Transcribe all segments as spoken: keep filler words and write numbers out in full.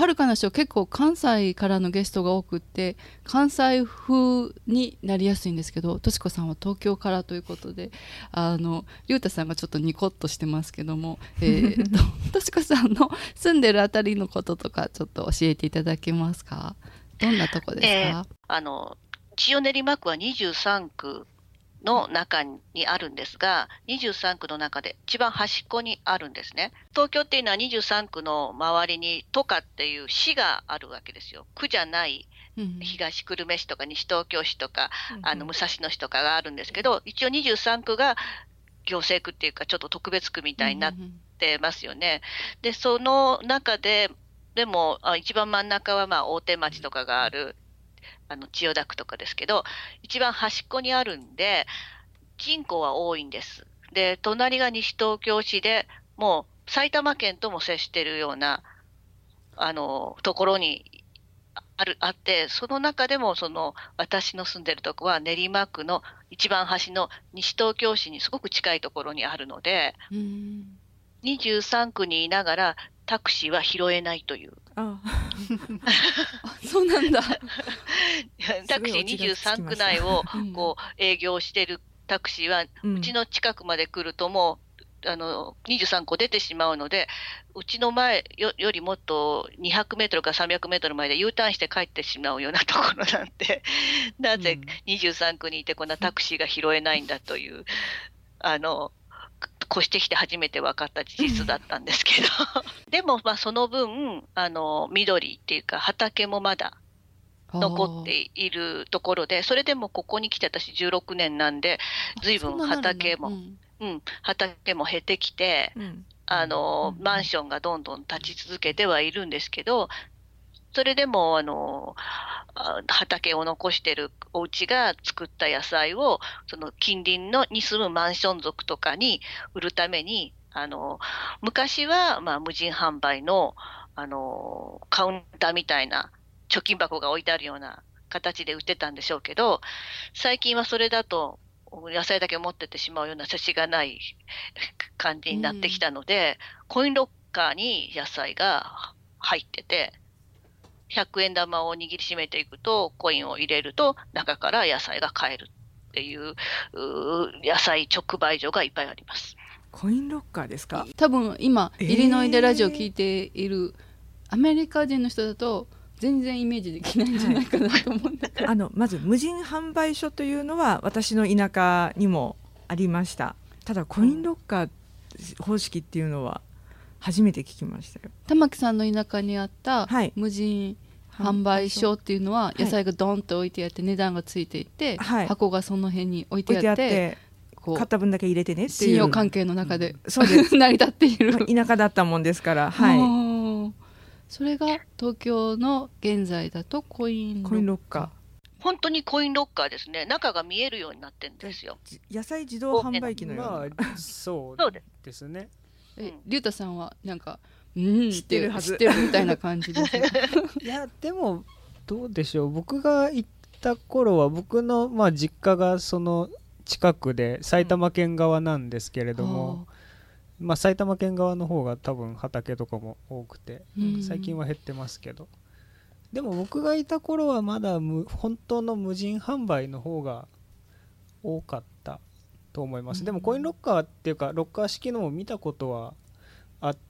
はるかなショー結構関西からのゲストが多くって関西風になりやすいんですけど、としこさんは東京からということで、あのりゅうたさんがちょっとニコッとしてますけども、えー、ととしこさんの住んでるあたりのこととかちょっと教えていただけますか？どんなとこですえーか？ あの千代練馬区はにじゅうさんくの中にあるんですが、にじゅうさんくの中で一番端っこにあるんですね。東京っていうのはにじゅうさんくの周りに都下っていう市があるわけですよ。区じゃないうん東久留米市とか西東京市とか、 うんあの武蔵野市とかがあるんですけど、一応にじゅうさんくが行政区っていうかちょっと特別区みたいになってますよね。で、その中で、でもあ一番真ん中はまあ大手町とかがあるあの千代田区とかですけど、一番端っこにあるんで人口は多いんです。で、隣が西東京市で、もう埼玉県とも接しているようなあのところにあるあって、その中でもその私の住んでるとこは練馬区の一番端の西東京市にすごく近いところにあるので、 うんにじゅうさんくにいながらタクシーは拾えないという。 ああそうなんだタクシーにじゅうさんく内をうんこう営業してるタクシーは、 うんうちの近くまで来るともうあのにじゅうさんこ出てしまうので、うちの前 よ, よりもっとにひゃくメートルかさんびゃくメートル前で U ターンして帰ってしまうようなところなんで、なぜにじゅうさんくにいてこんなタクシーが拾えないんだという、あの越してきて初めて分かった事実だったんですけどでもまあその分あの緑っていうか畑もまだ残っているところで、それでもここに来て私じゅうろくねんなんで、随分畑も、 うんうん、畑も減ってきて、 うんあの、 うんマンションがどんどん立ち続けてはいるんですけど、それでもあのあ畑を残してるお家が作った野菜をその近隣のに住むマンション族とかに売るために、あの昔はまあ無人販売の、あのカウンターみたいな貯金箱が置いてあるような形で売ってたんでしょうけど、最近はそれだと野菜だけ持ってってしまうような差しがない感じになってきたので、うん、コインロッカーに野菜が入ってて、ひゃくえん玉を握りしめていくとコインを入れると中から野菜が買えるっていう、う野菜直売所がいっぱいあります。 コインロッカーですか？ 多分今、えー、イリノイでラジオ聞いているアメリカ人の人だと全然イメージできないんじゃないかなと思うんだから、 はい、あのまず無人販売所というのは私の田舎にもありました。ただコインロッカー方式っていうのは初めて聞きましたよ。 玉木さんの田舎にあった無人販売所っていうのは野菜がドンと置いてあって値段がついていて、はい、箱がその辺に置いてあって、置いてあってこう買った分だけ入れてねっていう信用関係の中で、うん、そうです成り立っている、 まあ、田舎だったもんですから、はい、 それが東京の現在だとコインロッカー。 コインロッカー本当にコインロッカーですね。中が見えるようになってるんですよ。 野菜自動販売機のような、 まあ、そうですね。 え、りゅうたさんはなんかうん知ってるはず知ってるみたいな感じですいやでもどうでしょう、僕が行った頃は僕の、まあ、実家がその近くで埼玉県側なんですけれども、うん、まあ、埼玉県側の方が多分畑とかも多くて、うん、最近は減ってますけど、でも僕がいた頃はまだ無本当の無人販売の方が多かったと思います、うん、でもコインロッカーっていうかロッカー式のも見たことはあって、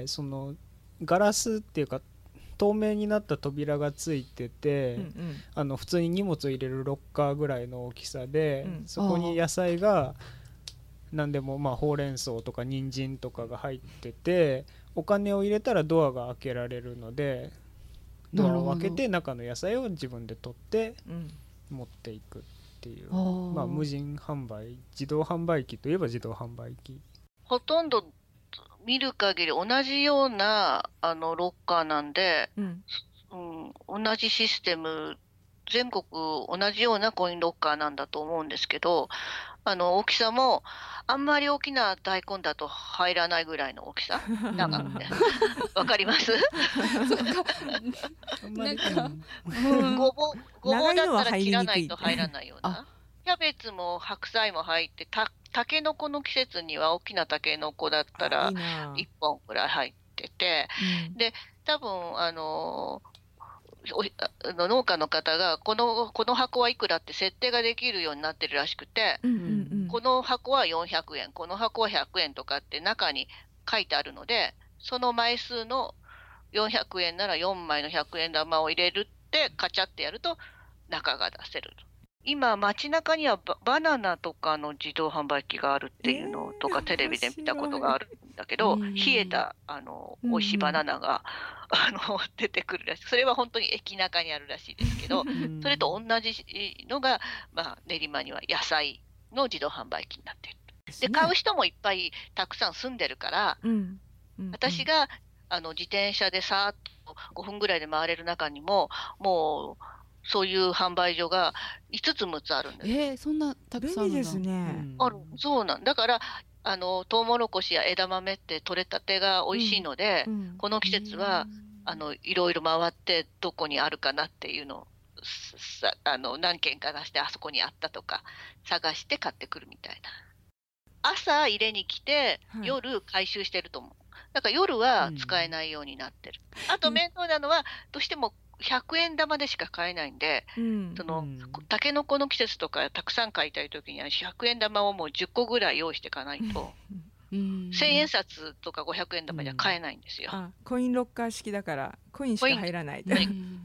そのガラスっていうか透明になった扉がついてて、うんうん、あの普通に荷物を入れるロッカーぐらいの大きさで、うん、そこに野菜が何でも、まあ、ほうれん草とか人参とかが入ってて、お金を入れたらドアが開けられるのでドアを開けて中の野菜を自分で取って持っていくっていう、うん、まあ、無人販売、自動販売機といえば自動販売機。 ほとんど見る限り同じようなあのロッカーなんで、うんうん、同じシステム、全国同じようなコインロッカーなんだと思うんですけど、あの大きさもあんまり大きな大根だと入らないぐらいの大きさなんかねわかりますなんか、うん、ごぼうごぼうだったら切らないと入らないような、キャベツも白菜も入って、たたけのこの季節には大きなたけのこだったらいっぽんぐらい入ってて、うん、で多分あのおあの農家の方がこのこの箱はいくらって設定ができるようになってるらしくて、 うんうんうん、 この箱はよんひゃくえん、この箱はひゃくえんとかって中に書いてあるので、その枚数のよんひゃくえんならよんまいのひゃくえん玉を入れるってカチャってやると中が出せる。今街中には バ, バナナとかの自動販売機があるっていうのとか、 えーテレビで見たことがあるんだけど、 うん冷えたあのうん美味しいバナナが、あの出てくるらしい。それは本当に駅中にあるらしいですけど、 うんそれと同じのが、まあ、練馬には野菜の自動販売機になっている。で買う人もいっぱいたくさん住んでるから、 うんうんうん、 私があの自転車でさーっとごふんぐらいで回れる中にも、もうそういう販売所がいつつむつあるんです。 えー、そんなたくさんあるんだ。 便利ですね、 うんある、そうなんだから、あのトウモロコシや枝豆って取れたてが美味しいので、 うんうん、 この季節はあのいろいろ回ってどこにあるかなっていうのをさあの何軒か出して、あそこにあったとか探して買ってくるみたいな。朝入れに来て、 はい、 夜回収してると思う。だから夜は使えないようになってる。うん、あと面倒なのは、どうしてもひゃくえん玉でしか買えないんで、うん、その、うん、タケノコの季節とかたくさん買いたいときにはひゃくえん玉をもうじゅっこぐらい用意していかないと、うん、せんえん札とかごひゃくえん玉じゃ買えないんですよ。 うん、あ、コインロッカー式だからコインしか入らない。 うん、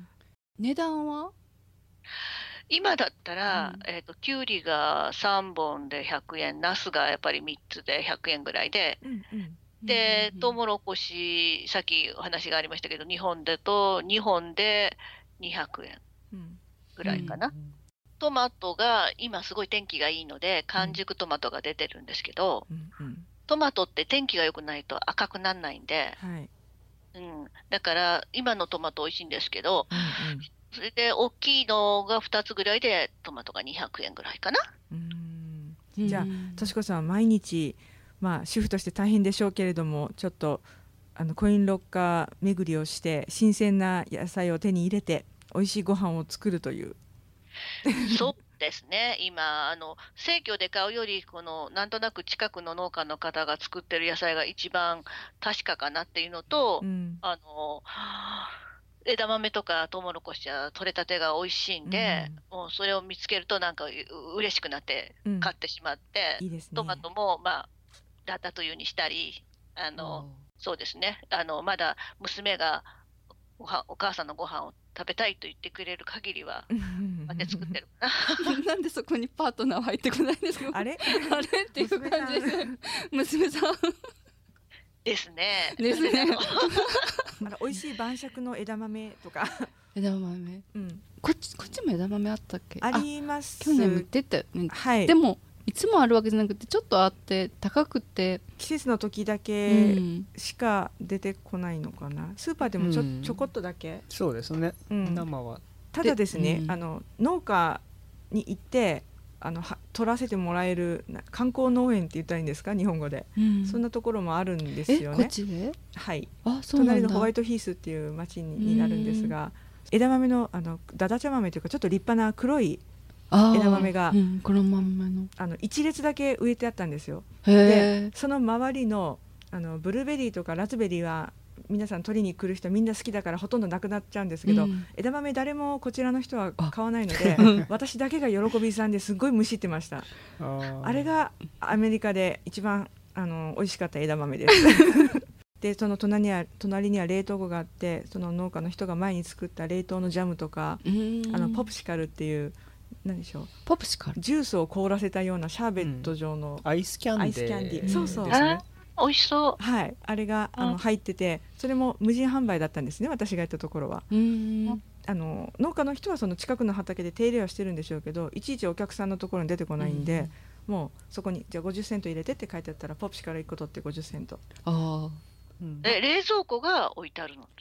値段は今だったら、うん、えーと、きゅうりがさんぼんでひゃくえん、ナスがやっぱりみっつでひゃくえんぐらいで、うんうん、で、トウモロコシ、さっきお話がありましたけど、日本だとにほんでにひゃくえんぐらいかな。うんうん、トマトが今すごい天気がいいので、完熟トマトが出てるんですけど、うんうん、トマトって天気が良くないと赤くならないんで、はいうん、だから今のトマト美味しいんですけど、うんうん、それで大きいのがふたつぐらいでトマトがにひゃくえんぐらいかな。 うーん、じゃあとしこさん毎日、まあ、主婦として大変でしょうけれども、ちょっとあのコインロッカー巡りをして新鮮な野菜を手に入れて美味しいご飯を作るというそうですね。今あの生協で買うよりこのなんとなく近くの農家の方が作ってる野菜が一番確かかなっていうのと、うん、あの枝豆とかトウモロコシは取れたてが美味しいんで、うん、もうそれを見つけるとなんか嬉しくなって買ってしまって、うんいいですね、トマトもまあラタトゥイユにしたり、あのそうですね、あのまだ娘がおはお母さんのご飯を食べたいと言ってくれる限りはまで作ってるかな。 なんでそこにパートナー入ってこないんですか。 あれあれっていう感じです娘さんですね。 ですね。 あの美味しい晩酌の枝豆とか。 枝豆。うん。こっちこっちも枝豆あったっけ？ あります。 去年も出たよね。 はい。 でもいつもあるわけじゃなくてちょっとあって高くて季節の時だけしか出てこないのかな。スーパーでもちょ、うん、ちょこっとだけ。 そうですね。うん、生は。 ただですね、うん、あの農家に行って。あのは取らせてもらえる観光農園って言ったらいいんですか日本語で、うん、そんなところもあるんですよね。 えこっちではい。 あそうなんだ。 隣のホワイトヒースっていう町 に, になるんですが、枝豆のあのだだちゃ豆というかちょっと立派な黒い枝豆が、 うん、黒豆のあの一列だけ植えてあったんですよ。 へでその周りのあのブルーベリーとかラズベリーは皆さん取りに来る人みんな好きだからほとんどなくなっちゃうんですけど、うん、枝豆誰もこちらの人は買わないので私だけが喜びさんですごいむしってました。 あ, あれがアメリカで一番あの美味しかった枝豆ですでその隣には隣には冷凍庫があって、その農家の人が前に作った冷凍のジャムとか、あのポプシカルっていう何でしょう、 ポプシカルジュースを凍らせたようなシャーベット状の、 うん、アイスキャンデー、 アイスキャンデー、そうそう、 ね、美味しそう。 はい、あれがあの入ってて、それも無人販売だったんですね、私が行ったところは。 うーん、 あの農家の人はその近くの畑で手入れはしてるんでしょうけど、いちいちお客さんのところに出てこないんで、うん、もうそこにじゃあごじゅっセント入れてって書いてあったらポプシからいっこ取ってごじゅっセント。 あ、 うん、え冷蔵庫が置いてあるのです。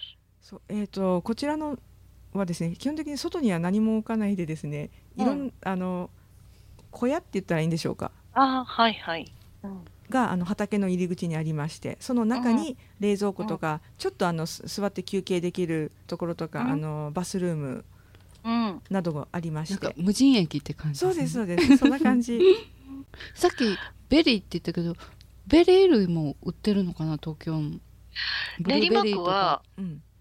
そう、えーと、こちらのはですね、基本的に外には何も置かないでですね、いろん、うん、あの小屋って言ったらいいんでしょうか。 あ、はいはい、うん、 があの畑の入り口にありまして、その中に冷蔵庫とか、うん、ちょっとあの座って休憩できるところとか、うん、あのバスルームなどがありまして、 なんか無人駅って感じですね。 そうですそうですそんな感じさっきベリーって言ったけど、ベリー類も売ってるのかな、東京の。 練馬区は、うん、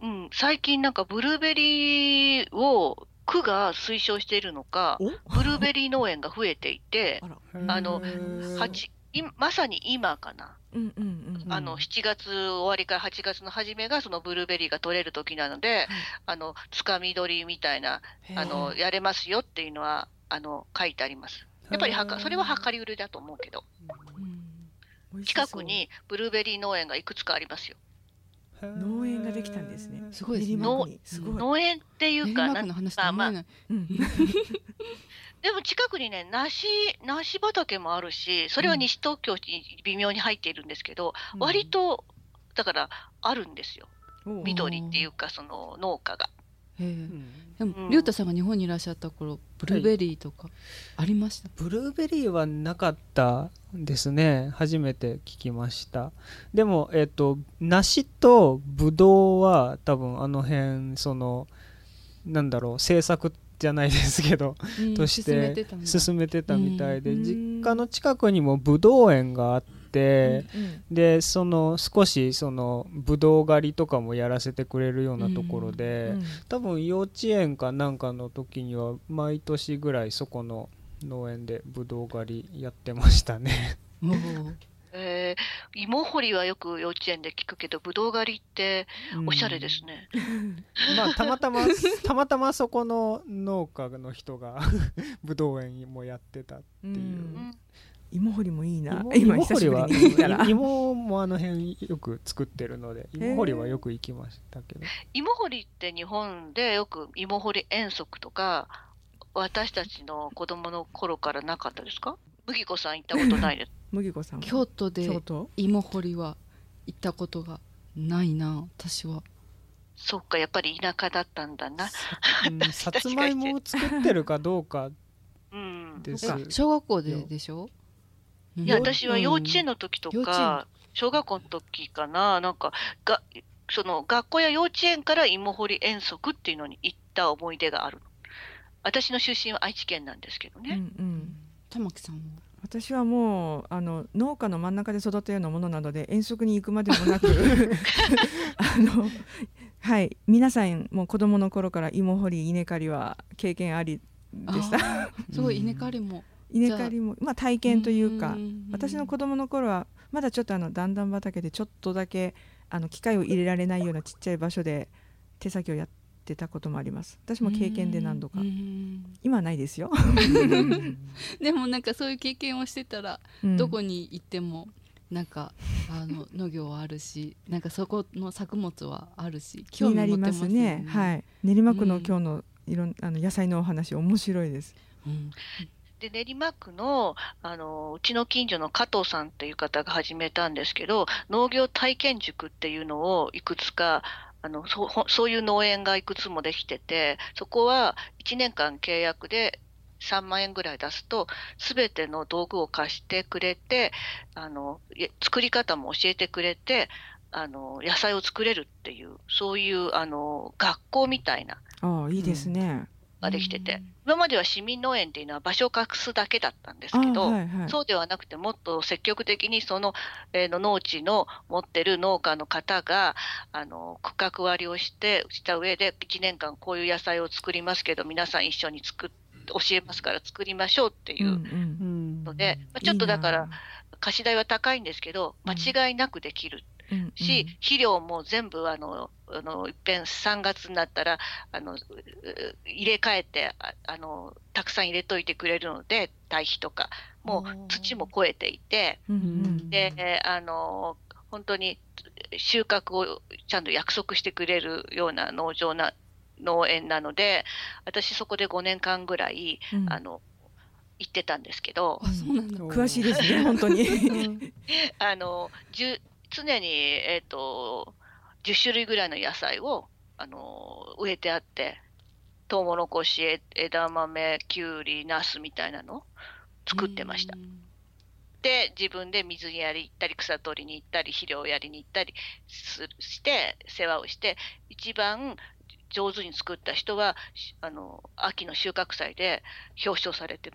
うん、最近なんかブルーベリーを区が推奨しているのか、ブルーベリー農園が増えていて、 あら、 あの、 へーはちいまさに今かな。 うんうんうん。 あのしちがつ終わりからはちがつの初めがそのブルーベリーが取れる時なので、あのつかみ取りみたいなあのやれますよっていうのはあの書いてあります。やっぱりはかそれは量り売りだと思うけど、 美味しそう近くにブルーベリー農園がいくつかありますよ。 農園ができたんですね。 すごいですね。 練馬区にすごい。 農園っていうか、 練馬区の話とまあまあ思えない。 うんでも近くにね、梨、梨畑もあるし、それは西東京に微妙に入っているんですけど、 うん割と、だからあるんですよ。 おう緑っていうか、その農家が。 へえうんでも、 うんりゅうたさんが日本にいらっしゃった頃、ブルーベリーとかありました？ ブルーベリーはなかったですね。初めて聞きました。でも、えっと、梨とブドウは多分あの辺、その、なんだろう、政策じゃないですけど、 うんとし進めててたんだ進めてたみたいで、 うん実家の近くにもブドウ園があって、 うんで、その少しそのブドウ狩りとかもやらせてくれるようなところで、 うん多分幼稚園かなんかの時には毎年ぐらいそこの農園でブドウ狩りやってましたね。 おーえー、芋掘りはよく幼稚園で聞くけど、ぶどう狩りっておしゃれですね。 まあたまたまたまたまそこの農家の人がブドウ園もやってたっていうう。 んうん芋掘りもいいな。 芋今芋掘りは久しぶりに聞いたら。 芋もあの辺よく作ってるので芋掘りはよく行きましたけど、 芋掘りって日本でよく芋掘り遠足とか、私たちの子供の頃からなかったですか？麦子さん行ったことないです。 麦子さんは京都で京都芋掘りは行ったことがないな、私は。 そっか、やっぱり田舎だったんだな。 うんさつまいもを作ってるかどうかうん。 ですえ小学校ででしょ？ いや、 うん私は幼稚園の時と幼稚か、小学校の時かな、なんか、が、その学校や幼稚園から芋掘り遠足っていうのに行った思い出がある。私の出身は愛知県なんですけどうんね。 うん玉木さんも私はもうあの農家の真ん中で育ったようなものなので遠足に行くまでもなくあのはい皆さんもう子供の頃から芋掘り稲刈りは経験ありでした。 あーすごい稲刈りも稲刈りもまあ体験というかん私の子供の頃はまだちょっとあの段々畑でちょっとだけあの機械を入れられないようなちっちゃい場所で手先をやってたこともあります。私も経験で何度かうんうん今はないですよ。 でもなんかそういう経験をしてたら、 うんどこに行ってもなんかあの農業はあるし、なんかそこの作物はあるし、 気になりま興味持ってますすよね。はい練馬区のうん今日のいろんあの野菜のお話面白いです。 うんで、練馬区の、あの、うちの近所の加藤さんっていう方が始めたんですけど、農業体験塾っていうのをいくつか、あの、そうほそういう農園がいくつもできてて、そこはいちねんかん契約でさんまんえんぐらい出すと、すべての道具を貸してくれて、あの、い作り方も教えてくれて、あの、野菜を作れるっていう、そういう、あの、学校みたいな、 ああいいですね。 ができてて、 うん今までは市民農園っていうのは場所を隠すだけだったんですあけど、 はいはい。 そうではなくてもっと積極的にその、えーの農地の持ってる農家の方があの区画割りをしてした上でいちねんかんこういう野菜を作りますけど皆さん一緒に作っ教えますから作りましょうっていううんうんので、まあちょっとだからいいな貸し代は高いんですけどうん間違いなくできるうんうんし、肥料も全部あのあのいっぺんさんがつになったらあのう入れ替えてああのたくさん入れといてくれるので堆肥とかもう土も超えていてうんうんであの本当に収穫をちゃんと約束してくれるような農場な農園なので私そこでごねんかんぐらい、 うんあの行ってたんですけどあそうなんだ。 詳しいですね本当に。 あのじゅ常に、えー、とじゅっしゅるいぐらいの野菜をあの植えてあってトウモロコシえ枝豆きゅうりナスみたいなのを作ってました。で自分で水やり行ったり草取りに行ったり肥料をやりに行ったりするして世話をして一番上手に作った人はしあの秋の収穫祭で表彰されてます。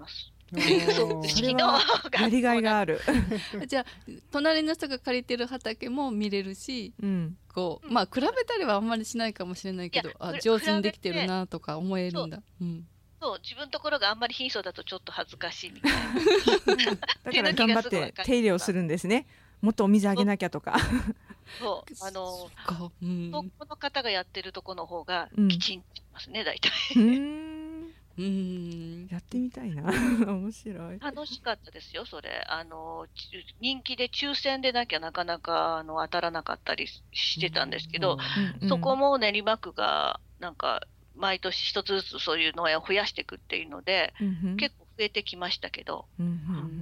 そうそれはやりがいがある。 じゃあ隣の人が借りてる畑も見れるし、 うん、 こうまあ比べたりはあんまりしないかもしれないけど、あ上手にできてるなとか思えるんだ。うん、 そう自分のところがあんまり貧相だとちょっと恥ずかしいみたいな。 だから頑張って手入れをするんですね。もっとお水あげなきゃとか。 そうあのこの方がやってるとこの方がきちんとしますね、うん、大体。 うんうんやってみたいな。面白い。 楽しかったですよ、それ。あの人気で抽選でなきゃなかなかあの当たらなかったりしてたんですけど、うん、そこも練馬区がなんか毎年一つずつそういう農園を増やしていくっていうので、うん、結構増えてきましたけど、うん、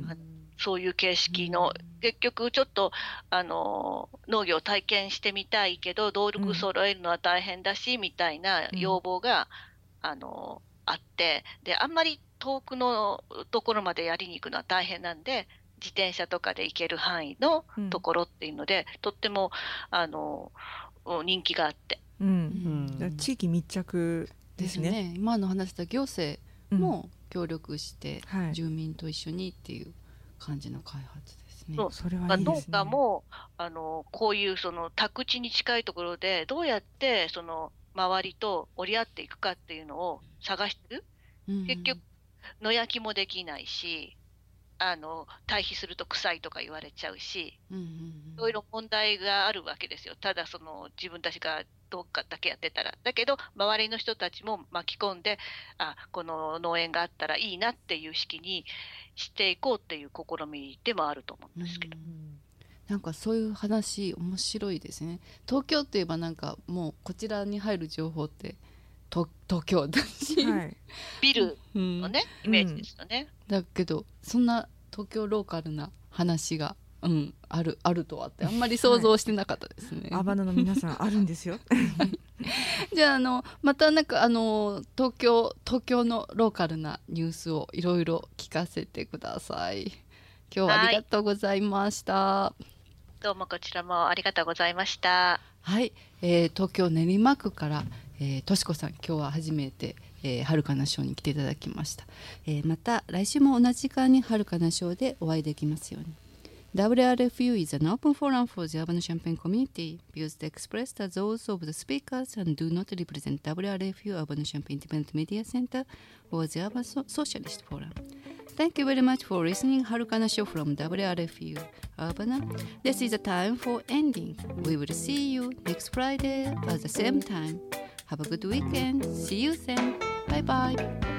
そういう形式の、うん、結局ちょっとあの農業を体験してみたいけど道具揃えるのは大変だし、うん、みたいな要望が、うん、あのあって、であんまり遠くのところまでやりに行くのは大変なんで、自転車とかで行ける範囲のところっていうので、うん、とってもあの人気があって、 うんうん、地域密着ですね。 ですね。今の話した行政も協力して、うんはい、住民と一緒にっていう感じの開発ですね。 そうそれはいいですね。農家もあのこういうその宅地に近いところでどうやってその周りと折り合っていくかっていうのを探してる。うん、結局野焼きもできないし、あの対比すると臭いとか言われちゃうし、うんうんうん、いろいろ問題があるわけですよ。ただその自分たちがどっかだけやってたら。だけど周りの人たちも巻き込んで、あこの農園があったらいいなっていう式にしていこうっていう試みでもあると思うんですけど、うん、 なんかそういう話面白いですね。東京といえばなんかもうこちらに入る情報って東, 東京だし、はい、 ビルのね、うん、イメージですよね、 うん、だけどそんな東京ローカルな話が、うん、あるあるとはってあんまり想像してなかったですね、 はい、アバナの皆さんあるんですよ。 じゃあ、あのまたなんかあの東京東京のローカルなニュースをいろいろ聞かせてください。今日はありがとうございました。はい、 どうもこちらもありがとうございました。 はい、えー、東京練馬区からえー、としこさん今日は初めて、えー、はるかなショーに来ていただきました、えー、また来週も同じ時間にはるかなショーでお会いできますように。 ダブリューアールエフユー is an open forum for the urban champaign community. Views expressed are those of the speakers and do not represent ダブリューアールエフユー Urban Champaign Independent Media Center or the Urban Socialist Forum. Thank you very much for listening Harukana Show from ダブリューアールエフユー Urbana. This is the time for ending. We will see you next Friday at the same time. Have a good weekend. See you then. Bye bye.